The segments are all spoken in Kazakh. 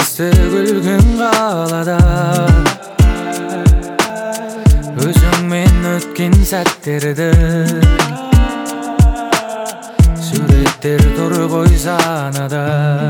есті күлгін қалада, өзіңмен өткен сәттерді суреттер тұр ғой санада.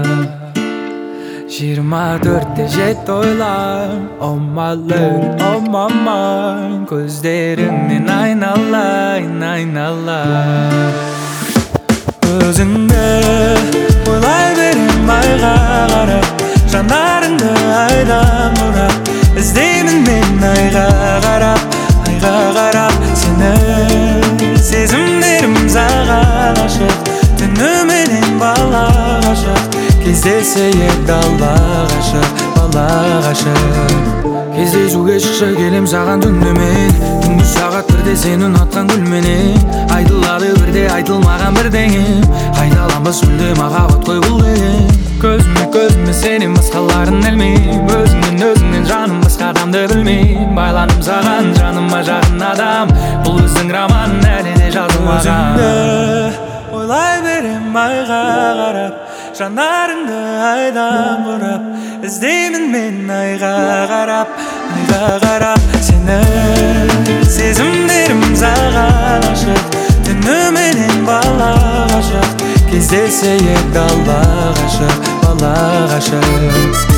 24-те жетті ойлар, oh my lady, oh my mind. Көздеріңнен айналайын, айналайын. Өзіңді ойлай берем айға қарап, жанарыңды айдан бұрап, іздеймін мен айға қарап, айға қарап сені. Сезімдерім саған ғашық, түніменен бала ғашық, кездесейік дала ғашық, бала ғашық. Кездесуге шықшы келем саған түнімен, түнгі сағат бірде сен ұнатқан гүлменен. Айтылады бірде айтылмаған бірдеңем, қайталанбас мүлде махаббат қой бұл деген. Көзіме сенен басқаларын ілмейм, өзіңнен жаным басқа адамды білмейм. Байланым саған жаныма жақын адам, бұл біздің роман әлі де жазылмаған. Өзіңді ойлай берем айға қарап, жанарыңды айдан бұрап, іздеймін мен айға қарап, айға қарап сені. Сезімдерім саған ғашық, түніменен бала ғашық, кездесейік дала ғашық, бала ғашық.